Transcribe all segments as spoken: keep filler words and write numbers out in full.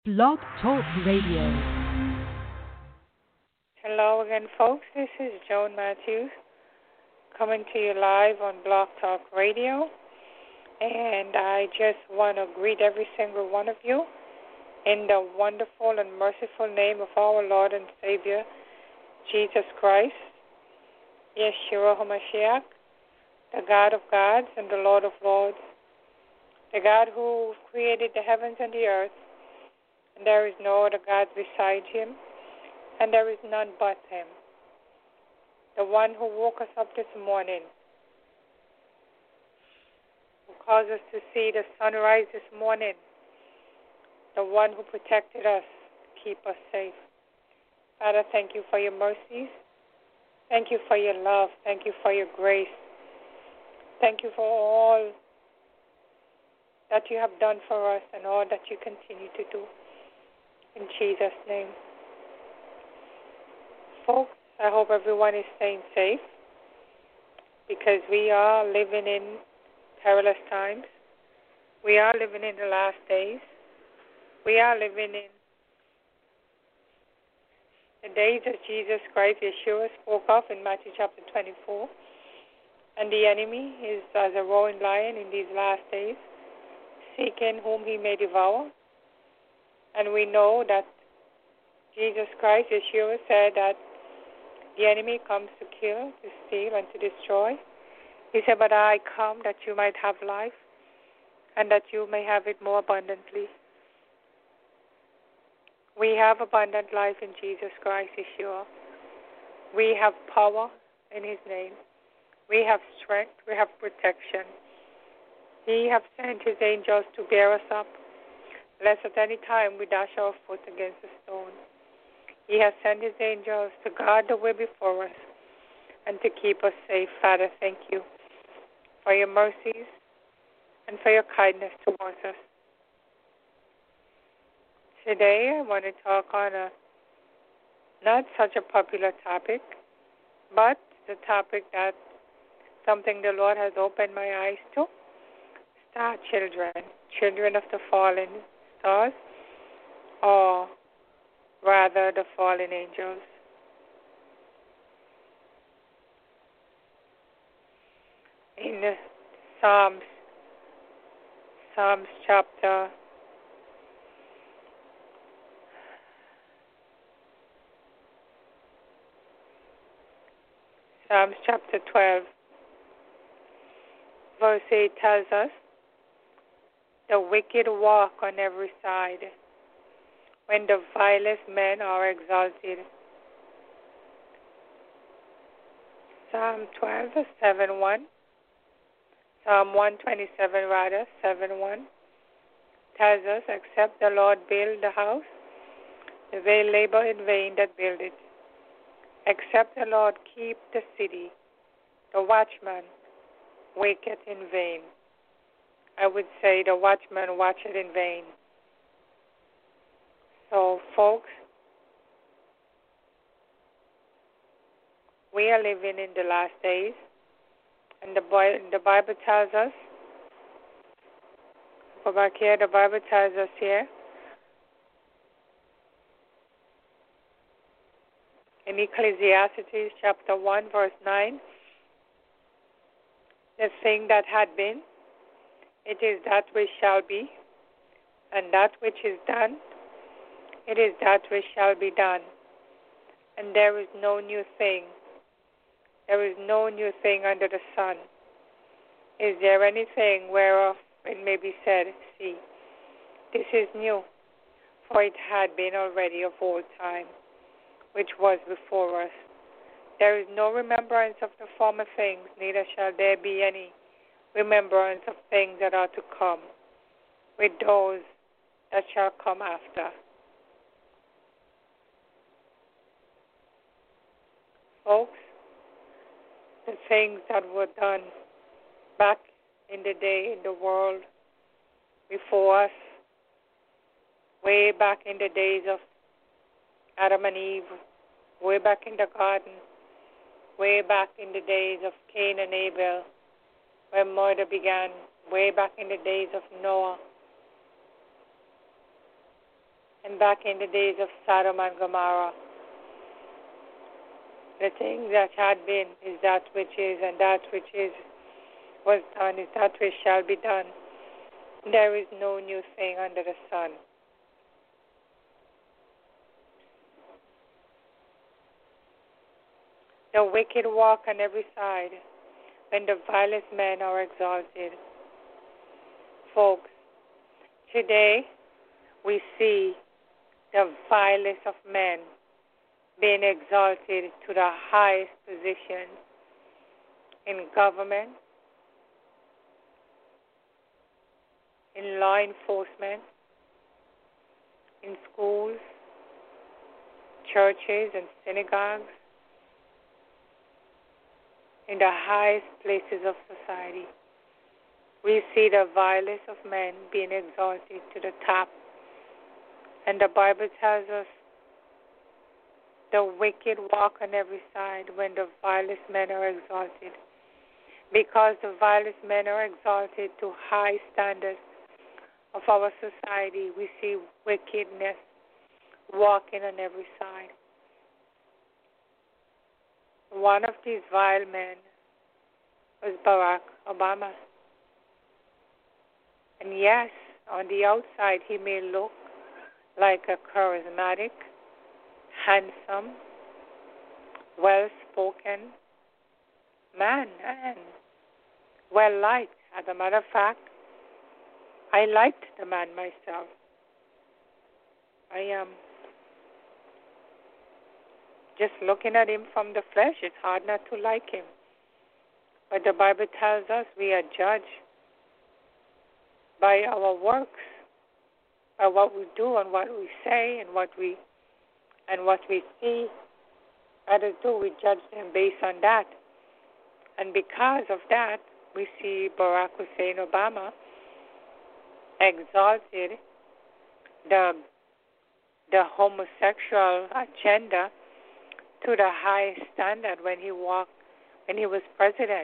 Blog Talk Radio. Hello again, folks. This is Joan Matthews coming to you live on Blog Talk Radio. And I just want to greet every single one of you in the wonderful and merciful name of our Lord and Savior, Jesus Christ, Yeshua HaMashiach, the God of gods and the Lord of lords, the God who created the heavens and the earth, and there is no other God beside him, and there is none but him. The one who woke us up this morning, who caused us to see the sunrise this morning, the one who protected us, keep us safe. Father, thank you for your mercies. Thank you for your love. Thank you for your grace. Thank you for all that you have done for us and all that you continue to do. In Jesus' name. Folks, I hope everyone is staying safe because we are living in perilous times. We are living in the last days. We are living in the days that Jesus Christ, Yeshua, spoke of in Matthew chapter twenty-four. And the enemy is as a roaring lion in these last days, seeking whom he may devour. And we know that Jesus Christ, Yeshua, said that the enemy comes to kill, to steal, and to destroy. He said, but I come that you might have life, and that you may have it more abundantly. We have abundant life in Jesus Christ, Yeshua. We have power in his name. We have strength. We have protection. He has sent his angels to bear us up, lest at any time we dash our foot against a stone. He has sent his angels to guard the way before us and to keep us safe. Father, thank you for your mercies and for your kindness towards us. Today I want to talk on a not such a popular topic, but the topic that something the Lord has opened my eyes to. Star children, children of the fallen stars, or rather the fallen angels. In the Psalms, Psalms chapter Psalms chapter twelve, verse eight tells us, the wicked walk on every side, when the vilest men are exalted. Psalm twelve, seven one. Psalm one twenty-seven, rather, seven one, tells us, except the Lord build the house, they labor in vain that build it. Except the Lord keep the city, the watchman waketh in vain. I would say the watchman watcheth in vain. So, folks, we are living in the last days, and the, the Bible tells us, go back here, the Bible tells us here, in Ecclesiastes chapter one, verse nine, the thing that had been, it is that which shall be, and that which is done, it is that which shall be done. And there is no new thing. There is no new thing under the sun. Is there anything whereof it may be said, see, this is new, for it had been already of old time, which was before us. There is no remembrance of the former things, neither shall there be any remembrance of things that are to come, with those that shall come after. Folks, the things that were done back in the day in the world before us, way back in the days of Adam and Eve, way back in the garden, way back in the days of Cain and Abel, when murder began, way back in the days of Noah, And back in the days of Sodom and Gomorrah, the thing that had been is that which is, and that which is was done is that which shall be done. There is no new thing under the sun. The wicked walk on every side when the vilest men are exalted. Folks, today we see the vilest of men being exalted to the highest position in government, in law enforcement, in schools, churches, and synagogues, in the highest places of society. We see the vilest of men being exalted to the top. And the Bible tells us the wicked walk on every side when the vilest men are exalted. Because the vilest men are exalted to high standards of our society, we see wickedness walking on every side. One of these vile men was Barack Obama. And yes, on the outside he may look like a charismatic, handsome, well-spoken man and well-liked. As a matter of fact, I liked the man myself. I am. Um, just looking at him from the flesh, it's hard not to like him. But the Bible tells us we are judged by our works, by what we do and what we say and what we and what we see others do. We judge them based on that. And because of that, we see Barack Hussein Obama exalted the the homosexual agenda to the highest standard when he walked, when he was president.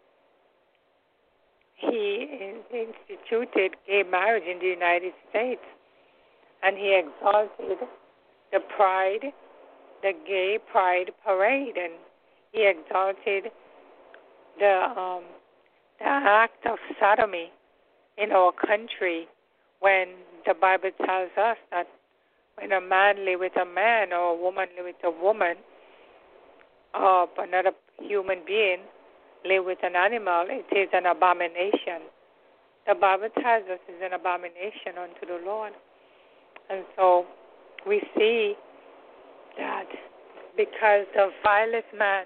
He instituted gay marriage in the United States, and he exalted the pride, the gay pride parade, and he exalted the um, the act of sodomy in our country, when the Bible tells us that when a man lay with a man or a woman lay with a woman, or another human being lay with an animal, it is an abomination. The Bible tells us it's an abomination unto the Lord. And so we see that because the vilest man,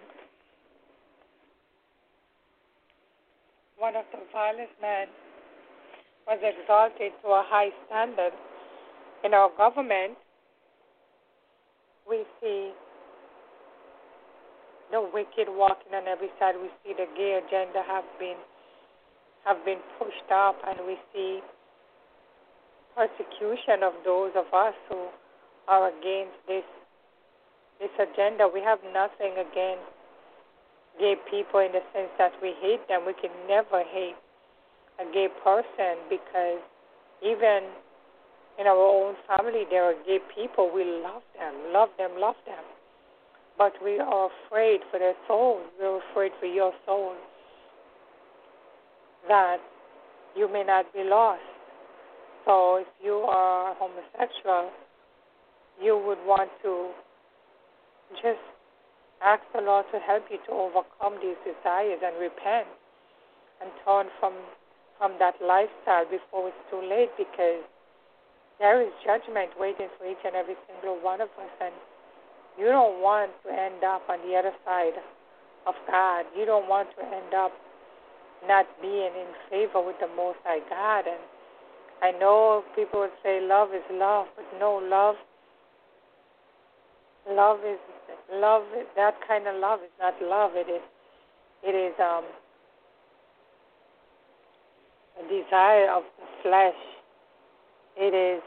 one of the vilest men, was exalted to a high standard in our government, we see the wicked walking on every side. We see the gay agenda have been have been pushed up, and we see persecution of those of us who are against this this agenda. We have nothing against gay people in the sense that we hate them. We can never hate a gay person, because even in our own family there are gay people. We love them, love them, love them. But we are afraid for their souls. We're afraid for your soul that you may not be lost. So if you are homosexual, you would want to just ask the Lord to help you to overcome these desires and repent and turn from from that lifestyle before it's too late, because there is judgment waiting for each and every single one of us, and you don't want to end up on the other side of God. You don't want to end up not being in favor with the Most High God. And I know people would say love is love, but no, love, love is love. That kind of love is not love. It is, it is um, a desire of the flesh. It is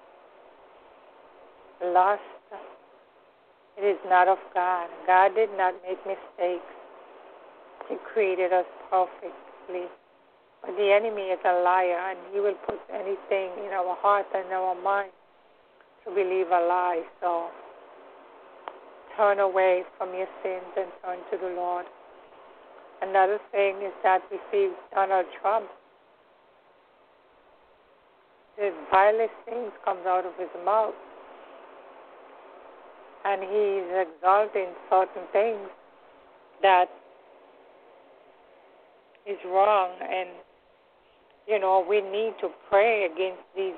lust. It is not of God. God did not make mistakes. He created us perfectly. But the enemy is a liar, and he will put anything in our heart and our mind to believe a lie. So turn away from your sins and turn to the Lord. Another thing is that we see Donald Trump. The vilest things comes out of his mouth. And he's exalting certain things that is wrong. And, you know, we need to pray against these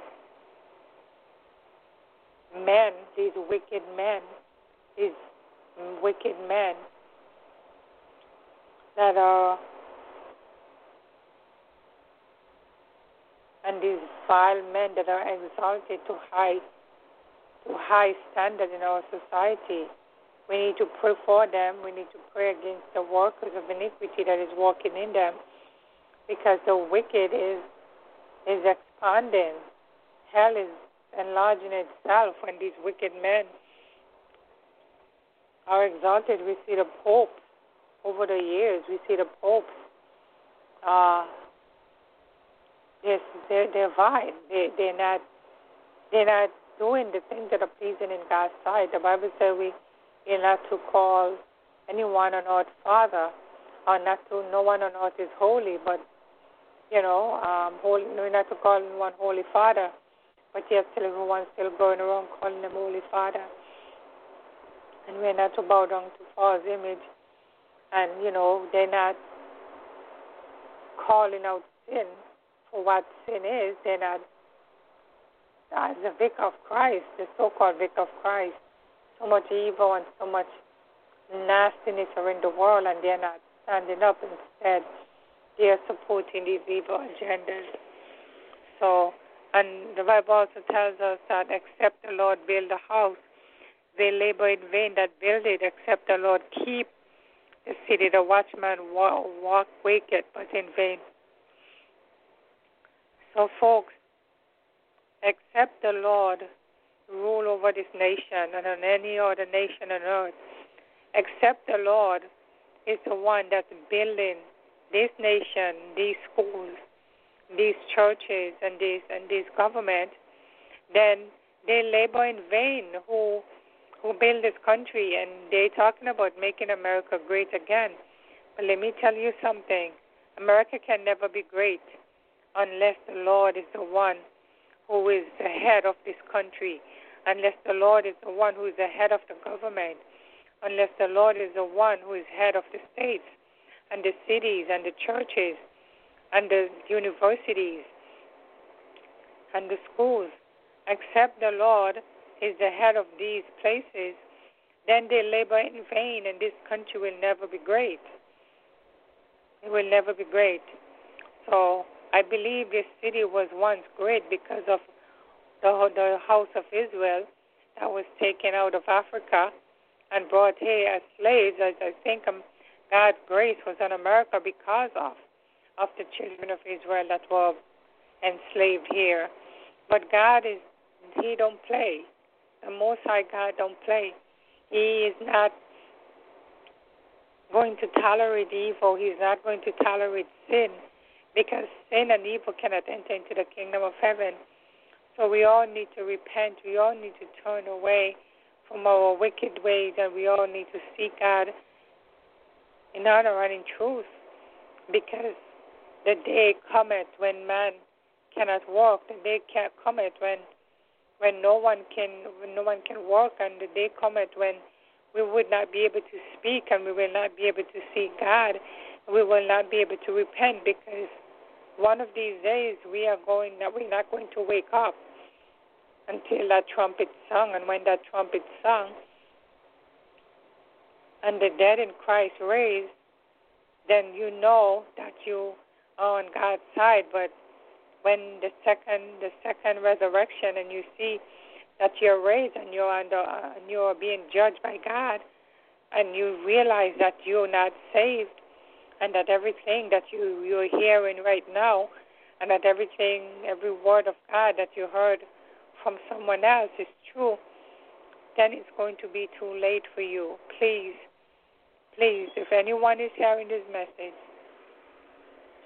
men, these wicked men, these wicked men that are, and these vile men that are exalted to high, to high standard in our society. We need to pray for them. We need to pray against the workers of iniquity that is walking in them, because the wicked is is expanding. Hell is enlarging itself when these wicked men are exalted. We see the popes over the years. We see the popes. Uh, they're, they're, they're vile. They, they're not. They're not doing the things that are pleasing in God's sight. The Bible says we are not to call anyone on earth Father, or not to. No one on earth is holy, but you know, um, holy. We're not to call anyone Holy Father, but yet still everyone's still going around calling them Holy Father. And we're not to bow down to false image. And, you know, they're not calling out sin for what sin is. They're not, as the vicar of Christ, the so-called vicar of Christ, so much evil and so much nastiness are in the world, and they're not standing up. Instead, they are supporting these evil agendas. So, and the Bible also tells us that except the Lord build a house, they labor in vain that build it. Except the Lord keep the city, the watchman walk, walk wicked, but in vain. So, folks, except the Lord rule over this nation and on any other nation on earth, except the Lord is the one that's building this nation, these schools, these churches, and this and this government, then they labor in vain who who build this country, and they're talking about making America great again. But let me tell you something. America can never be great unless the Lord is the one who is the head of this country, unless the Lord is the one who is the head of the government, unless the Lord is the one who is head of the states and the cities and the churches and the universities and the schools. Except the Lord is the head of these places, then they labor in vain, and this country will never be great. It will never be great. So I believe this city was once great because of the, the house of Israel that was taken out of Africa and brought here as slaves. As I think um, God's grace was on America because of, of the children of Israel that were enslaved here. But God is, He don't play. The Most High God don't play. He is not going to tolerate evil. He's not going to tolerate sin, because sin and evil cannot enter into the kingdom of heaven. So we all need to repent. We all need to turn away from our wicked ways, and we all need to seek God in honor and in truth, because the day cometh when man cannot walk. The day cometh when when no one can when no one can walk, and the day cometh when we would not be able to speak, and we will not be able to see God. We will not be able to repent, because one of these days we are going that we're not going to wake up until that trumpet sung. And when that trumpet sung and the dead in Christ raised, then you know that you are on God's side. But when the second the second resurrection, and you see that you're raised and you're under uh, and you're being judged by God, and you realize that you're not saved, and that everything that you you're hearing right now, and that everything every word of God that you heard from someone else is true, then it's going to be too late for you. Please, please, if anyone is hearing this message,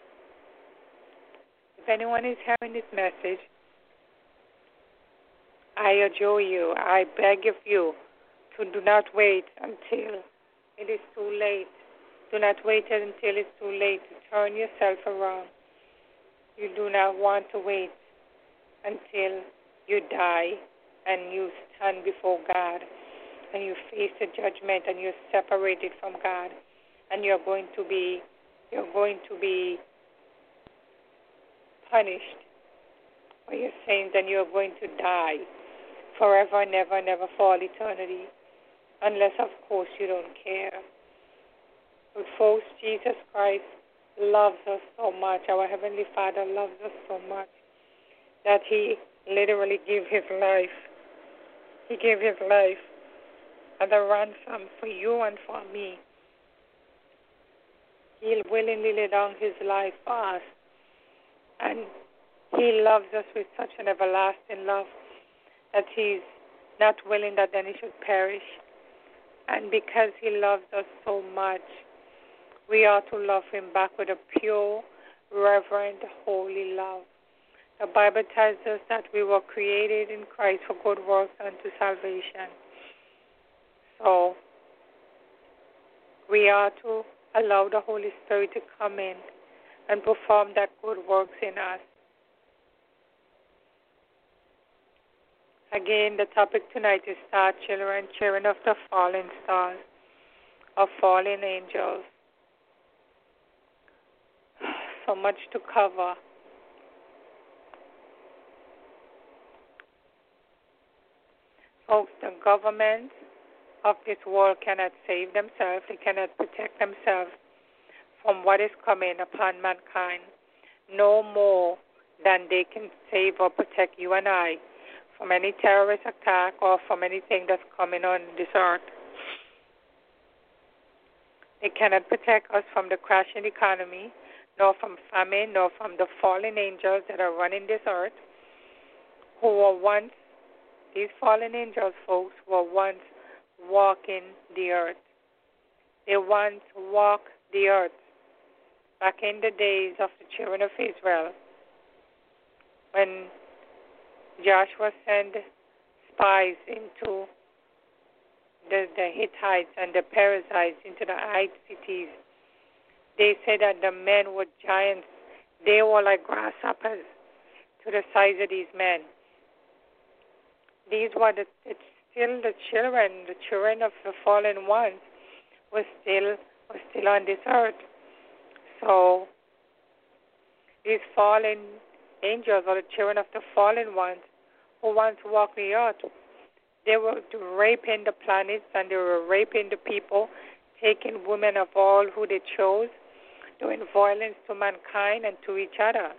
if anyone is hearing this message, I adjure you, I beg of you, to do not wait until it is too late. Do not wait until it's too late to turn yourself around. You do not want to wait until you die and you stand before God and you face the judgment and you're separated from God and you're going to be you're going to be punished for your sins and you're going to die forever, never, never, for all eternity, unless, of course, you don't care. But folks, Jesus Christ loves us so much. Our Heavenly Father loves us so much that He literally gave His life. He gave His life as a ransom for you and for me. He willingly laid down His life for us. And He loves us with such an everlasting love that He's not willing that any should perish. And because He loves us so much, we ought to love Him back with a pure, reverent, holy love. The Bible tells us that we were created in Christ for good works unto salvation. So we are to allow the Holy Spirit to come in and perform that good works in us. Again, the topic tonight is Star Children, Children of the Fallen Stars, of fallen angels. So much to cover. Folks, the government of this world cannot save themselves. They cannot protect themselves from what is coming upon mankind, no more than they can save or protect you and I from any terrorist attack or from anything that's coming on this earth. They cannot protect us from the crashing economy, nor from famine, nor from the fallen angels that are running this earth, who were once, these fallen angels, folks, were once walking the earth. They once walked the earth back in the days of the children of Israel, when Joshua sent spies into the, the Hittites and the Perizzites, into the Hite cities. They said that the men were giants. They were like grasshoppers to the size of these men. These were the, it's still the children, the children of the fallen ones were still, were still on this earth. So these fallen angels, or the children of the fallen ones, who once walked the earth, they were raping the planets and they were raping the people, taking women of all who they chose, doing violence to mankind and to each other.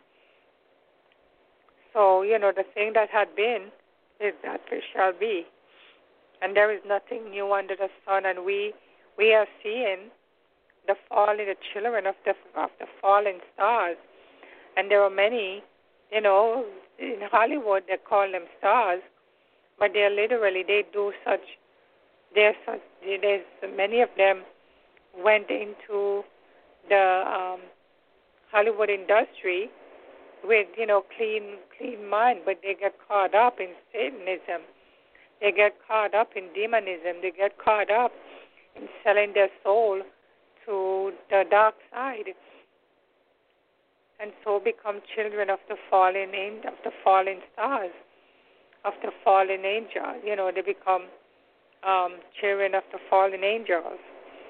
So, you know, the thing that had been is that which shall be. And there is nothing new under the sun. And we we are seeing the fallen, the children of the of the fallen stars. And there are many, you know, in Hollywood they call them stars, but they're literally, they do such, they're such, there's many of them went into the um, Hollywood industry with, you know, clean clean mind, but they get caught up in Satanism. They get caught up in demonism. They get caught up in selling their soul to the dark side, and so become children of the fallen of the fallen stars, of the fallen angel. You know, they become um, children of the fallen angels.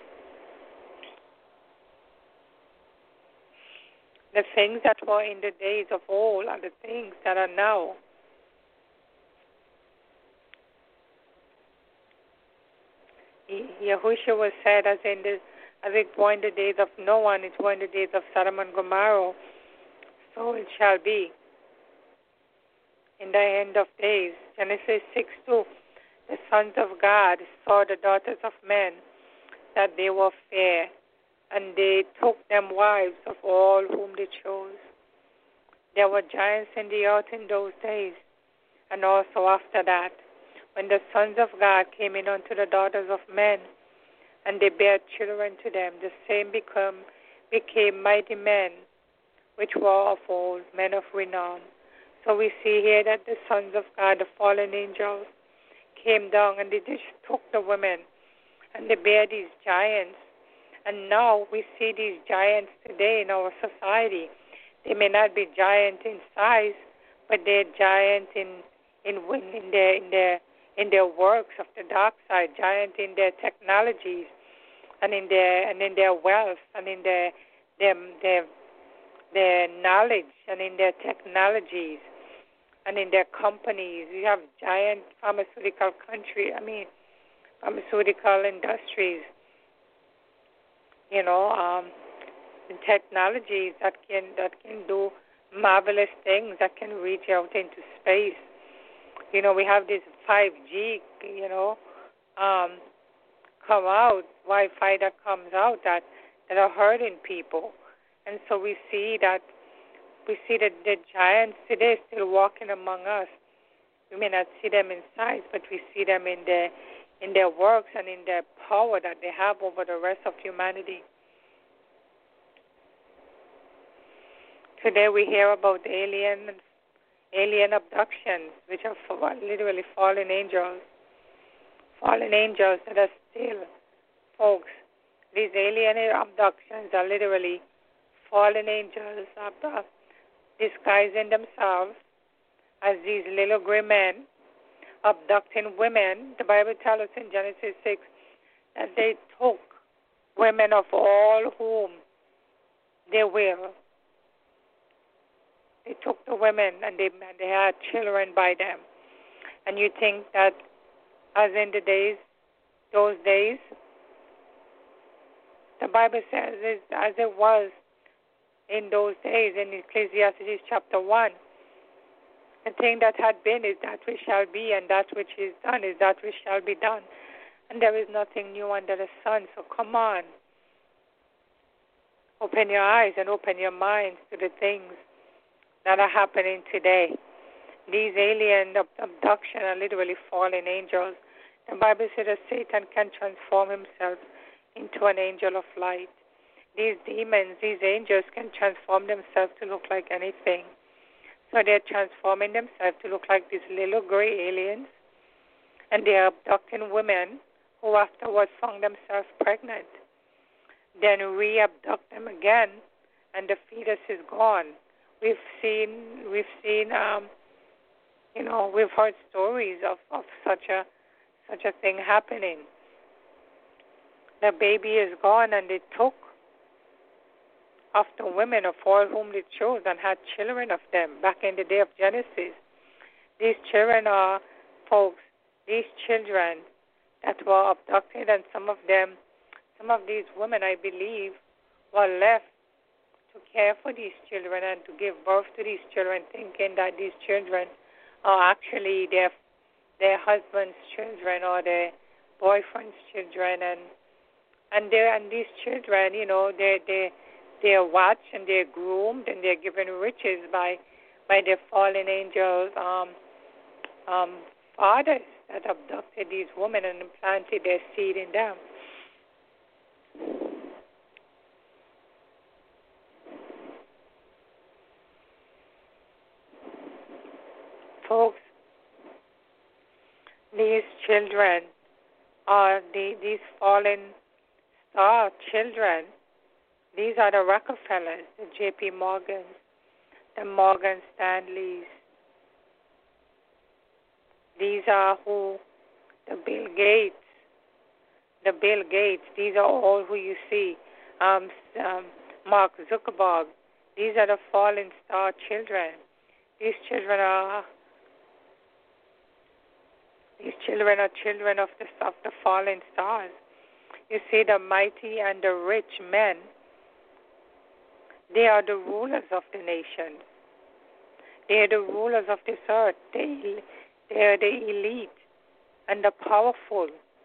The things that were in the days of old are the things that are now. Yahushua was said, as in the, as it were in the days of Noah, and it were in the days of Sodom and Gomorrah, so it shall be in the end of days. Genesis six two, the sons of God saw the daughters of men, that they were fair, and they took them wives of all whom they chose. There were giants in the earth in those days, and also after that, when the sons of God came in unto the daughters of men, and they bare children to them, the same become, became mighty men, which were of old, men of renown. So we see here that the sons of God, the fallen angels, came down and they just took the women and they bear these giants. And now we see these giants today in our society. They may not be giant in size, but they're giant in in in their in their in their works of the dark side, giant in their technologies and in their and in their wealth and in their their their, their knowledge and in their technologies and in their companies. You have giant pharmaceutical country, I mean pharmaceutical industries, you know, um, and technologies that can that can do marvelous things, that can reach out into space. You know, we have this five G, you know, um, come out, Wi-Fi that comes out that, that are hurting people. And so we see that we see that the giants today still walking among us. We may not see them in size, but we see them in their in their works and in their power that they have over the rest of humanity. Today we hear about alien alien abductions, which are literally fallen angels. Fallen angels that are still, folks, these alien abductions are literally fallen angels uh, disguising themselves as these little gray men abducting women. The Bible tells us in Genesis six that they took women of all whom they will. They took the women and they, and they had children by them. And you think that as in the days, those days, the Bible says as it was in those days in Ecclesiastes chapter one, the thing that had been is that which shall be, and that which is done is that which shall be done. And there is nothing new under the sun. So come on. Open your eyes and open your minds to the things that are happening today. These alien abduction are literally fallen angels. The Bible says that Satan can transform himself into an angel of light. These demons, these angels can transform themselves to look like anything. So they're transforming themselves to look like these little gray aliens, and they're abducting women who afterwards found themselves pregnant. Then re-abduct them again, and the fetus is gone. We've seen, we've seen, um, you know, we've heard stories of, of such a such a thing happening. The baby is gone, and they took of the women of all whom they chose and had children of them back in the day of Genesis. These children are, folks, these children that were abducted, and some of them, some of these women, I believe, were left to care for these children and to give birth to these children, thinking that these children are actually their their husband's children or their boyfriend's children, and and they and these children, you know, they they they are watched and they're groomed and they're given riches by by their fallen angels, um, um, fathers that abducted these women and implanted their seed in them. Folks, these children are the, these fallen star children. These are the Rockefellers, the J P Morgans, the Morgan Stanleys. These are who, the Bill Gates, the Bill Gates. These are all who you see. Um, um, Mark Zuckerberg. These are the fallen star children. These children are these children are children of the of the fallen stars. You see, the mighty and the rich men. They are the rulers of the nations. They are the rulers of this earth. They, they are the elite and the powerful.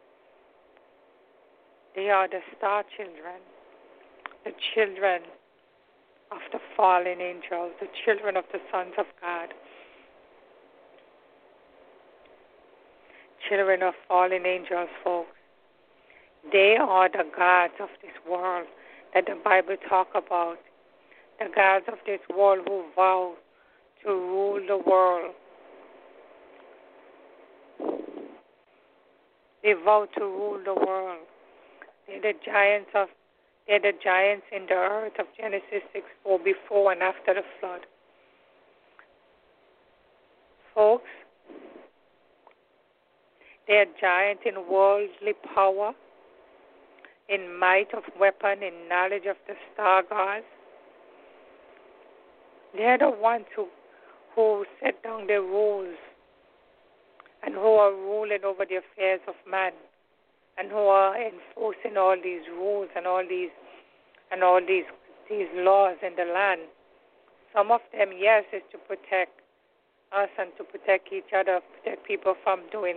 They are the star children, the children of the fallen angels, the children of the sons of God, children of fallen angels, folks. They are the gods of this world that the Bible talk about. The gods of this world who vow to rule the world. They vow to rule the world. They're the giants of they're the giants in the earth of Genesis six four, before and after the flood. Folks, they're giant in worldly power, in might of weapon, in knowledge of the star gods. They're the ones who, who set down the rules and who are ruling over the affairs of man and who are enforcing all these rules and all these and all these these laws in the land. Some of them, yes, is to protect us and to protect each other, protect people from doing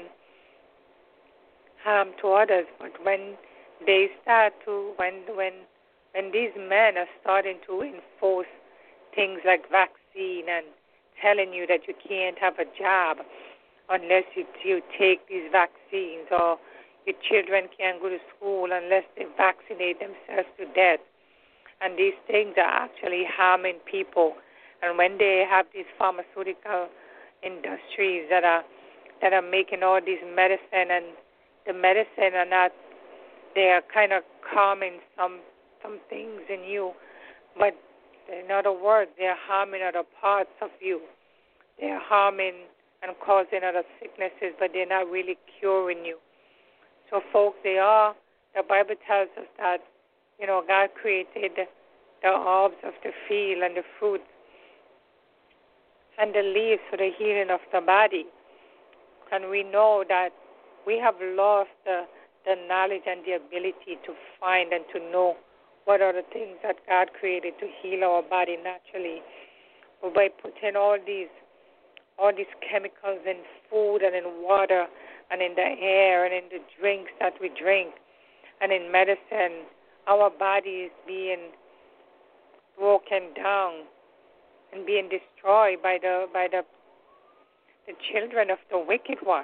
harm to others. But when they start to, when when when these men are starting to enforce things like vaccine and telling you that you can't have a job unless you you take these vaccines, or your children can't go to school unless they vaccinate themselves to death, and these things are actually harming people. And when they have these pharmaceutical industries that are that are making all these medicine, and the medicine are not, they are kind of calming some some things in you, but in other words, they are harming other parts of you. They are harming and causing other sicknesses, but they're not really curing you. So, folks, they are, the Bible tells us that, you know, God created the, the herbs of the field and the fruits and the leaves for the healing of the body. And we know that we have lost the, the knowledge and the ability to find and to know what are the things that God created to heal our body naturally. But by putting all these all these chemicals in food and in water and in the air and in the drinks that we drink and in medicine, our body is being broken down and being destroyed by the by the the children of the wicked one.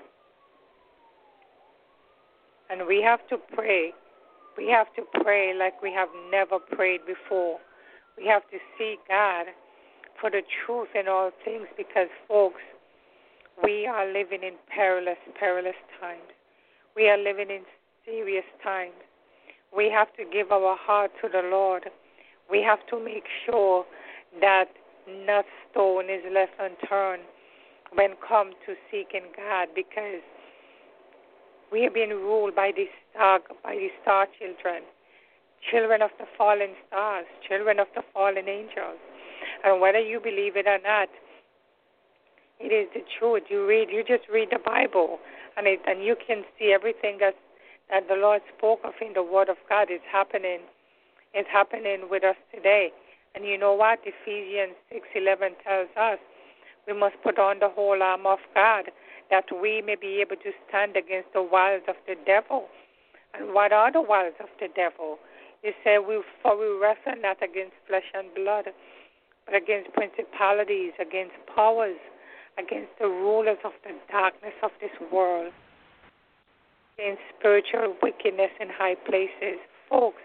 And we have to pray. We have to pray like we have never prayed before. We have to seek God for the truth in all things, because, folks, we are living in perilous, perilous times. We are living in serious times. We have to give our heart to the Lord. We have to make sure that not stone is left unturned when come to seeking God, because we are being ruled by these star, by these star children, children of the fallen stars, children of the fallen angels. And whether you believe it or not, it is the truth. You read, you just read the Bible, and it, and you can see everything that that the Lord spoke of in the Word of God is happening. Is happening with us today. And you know what? Ephesians six eleven tells us we must put on the whole armor of God, that we may be able to stand against the wiles of the devil. And what are the wiles of the devil? He said, we, for we wrestle not against flesh and blood, but against principalities, against powers, against the rulers of the darkness of this world, against spiritual wickedness in high places. Folks,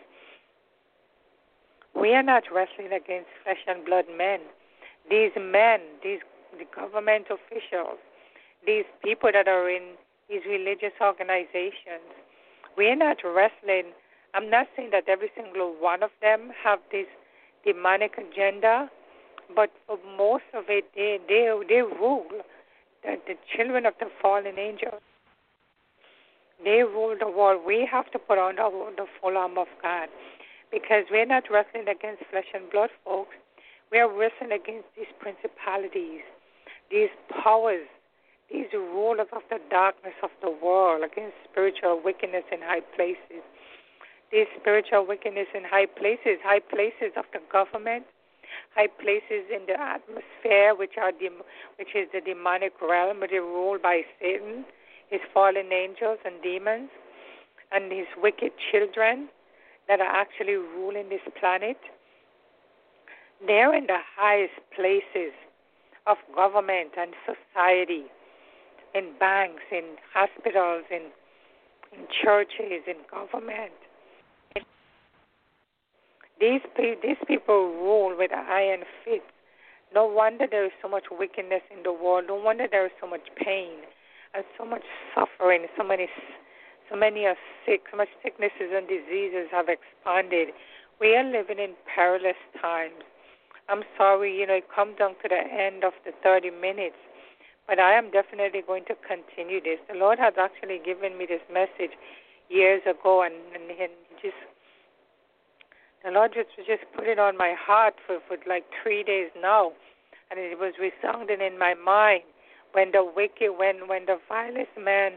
we are not wrestling against flesh and blood men. These men, these the government officials, these people that are in these religious organizations, we are not wrestling. I'm not saying that every single one of them have this demonic agenda, but for most of it, they they, they rule the, the children of the fallen angels. They rule the world. We have to put on the, the full armor of God, because we're not wrestling against flesh and blood, folks. We are wrestling against these principalities, these powers, these rulers of the darkness of the world, against spiritual wickedness in high places. These spiritual wickedness in high places, high places of the government, high places in the atmosphere, which are dem- which is the demonic realm, which is ruled by Satan, his fallen angels and demons, and his wicked children that are actually ruling this planet. They're in the highest places of government and society, in banks, in hospitals, in, in churches, in government. These, these people rule with iron fists No wonder there is so much wickedness in the world. No wonder there is so much pain and so much suffering. So many, so many are sick. So much sicknesses and diseases have expanded. We are living in perilous times. I'm sorry, you know, it comes down to the end of the thirty minutes, but I am definitely going to continue this. The Lord has actually given me this message years ago, and, and, and just the Lord just just put it on my heart for, for like three days now, and it was resounding in my mind when the wicked, when when the vilest man,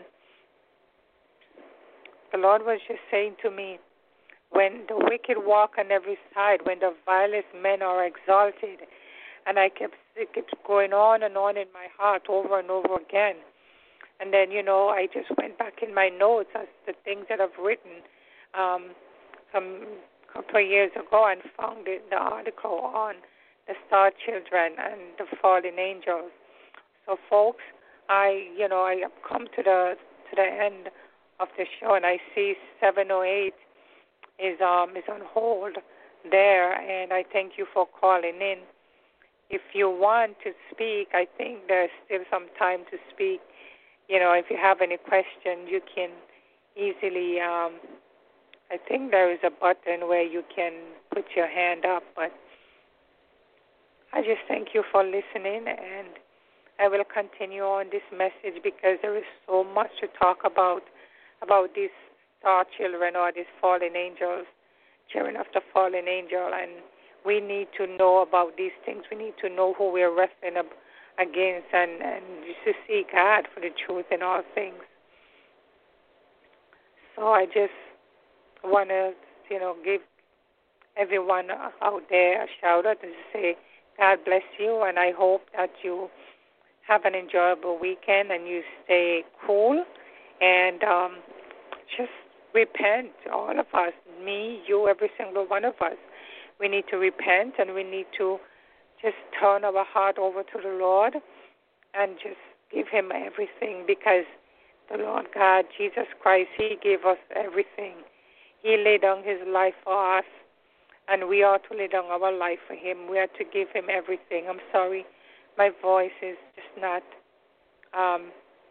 the Lord was just saying to me, when the wicked walk on every side, when the vilest men are exalted, and I kept it keeps going on and on in my heart over and over again. And then, you know, I just went back in my notes as the things that I've written um, some couple of years ago and found it, the article on the star children and the fallen angels. So, folks, I, you know, I have come to the to the end of the show, and I see seven oh eight is um is on hold there, and I thank you for calling in. If you want to speak, I think there's still some time to speak. You know, if you have any questions, you can easily, um, I think there is a button where you can put your hand up, but I just thank you for listening, and I will continue on this message because there is so much to talk about, about these star children or these fallen angels, children of the fallen angel, and we need to know about these things. We need to know who we're wrestling against, and, and just to seek God for the truth in all things. So I just want to, you know, give everyone out there a shout out and say, God bless you, and I hope that you have an enjoyable weekend and you stay cool and um, just repent, all of us, me, you, every single one of us. We need to repent, and we need to just turn our heart over to the Lord and just give him everything, because the Lord God, Jesus Christ, he gave us everything. He laid down his life for us, and we are to lay down our life for him. We are to give him everything. I'm sorry, my voice is just not um,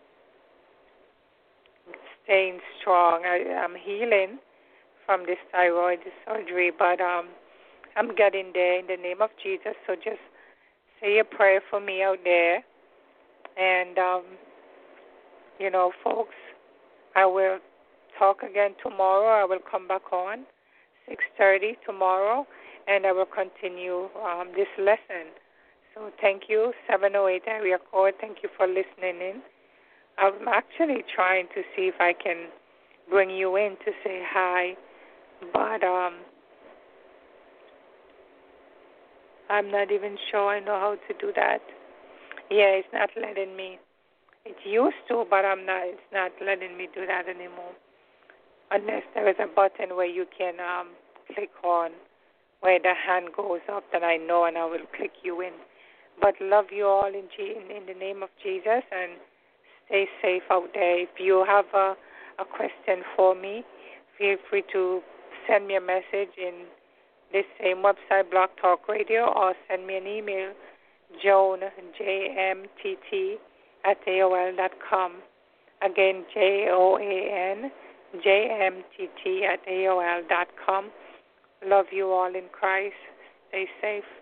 staying strong. I, I'm healing from this thyroid surgery, but um, I'm getting there in the name of Jesus. So just say a prayer for me out there. And, um, you know, folks, I will talk again tomorrow. I will come back on six thirty tomorrow, and I will continue um, this lesson. So thank you, seven oh eight area code. Thank you for listening in. I'm actually trying to see if I can bring you in to say hi, but um, I'm not even sure I know how to do that. Yeah, it's not letting me. It used to, but I'm not. It's not letting me do that anymore. Unless there is a button where you can um, click on, where the hand goes up, then I know, and I will click you in. But love you all in, G- in, in the name of Jesus, and stay safe out there. If you have a, a question for me, feel free to send me a message in this same website, Blog Talk Radio, or send me an email, Joan, J M T T, at A O L dot com. Again, J O A N, J M T T, at A O L dot com. Love you all in Christ. Stay safe.